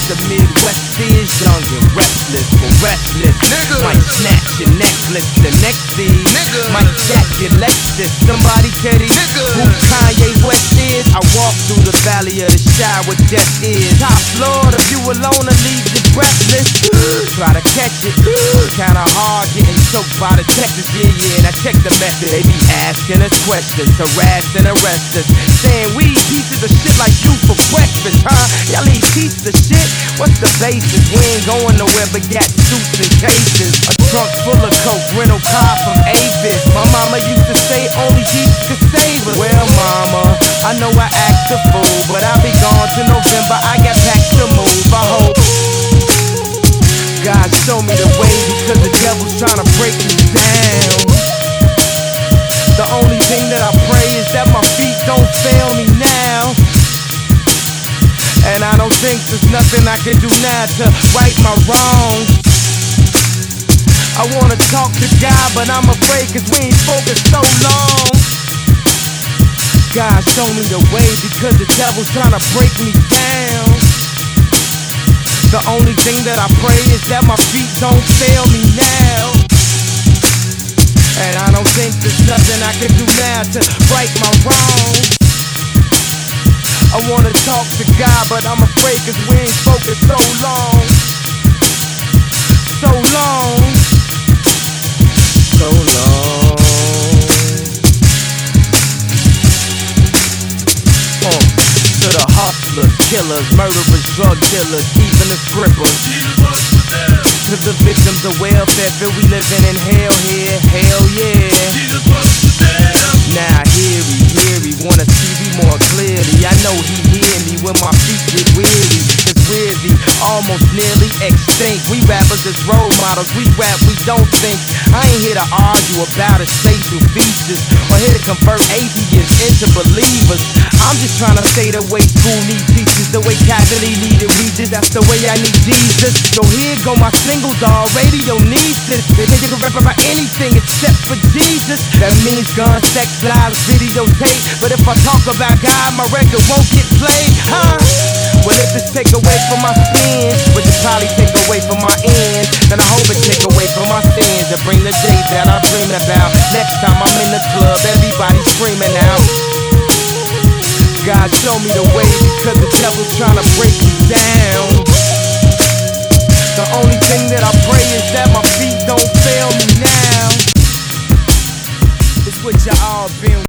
the Midwest is young and restless, but restless. Nigga. Might snatch your necklace, the next thing. Nigga. Might jack your Lexus. Somebody tell these Nigga. who Kanye West is. I walk through the valley of the shadow where death is. Top floor, if you alone, I leave you breathless. Try to catch it, kinda hard getting choked by the Texas. Yeah, and I check the method. They be asking us questions, harass and arrest us, saying we eat pieces of shit like you for breakfast, huh? Y'all eat pieces of shit? What's the basis? We ain't going nowhere but got suits and cases. A trunk full of coke, rental car from Avis. My mama used to say only Jesus could save us. Well, mama, I know I act a fool, but I'll be gone to November. I got packed to move. I hope God show me the way, because the devil's trying to break me down. The only thing that I pray is that my feet don't fail me now. And I don't think there's nothing I can do now to right my wrongs. I wanna talk to God, but I'm afraid cause we ain't focused so long. God show me the way, because the devil's trying to break me down. The only thing that I pray is that my feet don't fail me now. And I don't think there's nothing I can do now to right my wrongs. I wanna talk to God, but I'm afraid cause we ain't focused so long. So long. So long. To the hustlers, killers, murderers, drug dealers, even the strippers. To the victims of welfare, feel we living in hell here, hell yeah. Now hear he wanna see me more clearly. I know he hear me when my feet get weary. Cause we're the almost nearly extinct. We rappers as role models, we rap, we don't think. I ain't here to argue about it, say through features, or here to convert atheists into believers. I'm just trying to say the way school need teachers, the way Catholic needed readers, that's the way I need Jesus. So here go my singles, all radio needs this. They think you can rap about anything except for Jesus. That means gun, sex, lies, videotape. But if I talk about God, my record won't get played, huh? Well, if this take away from my spins, which it probably take away from my ends, then I hope it take away from my sins and bring the days that I'm dreaming about. Next time I'm in the club, everybody screaming out. God show me the way, because the devil's trying to break me down. The only thing that I pray is that my feet don't fail me now. It's what y'all been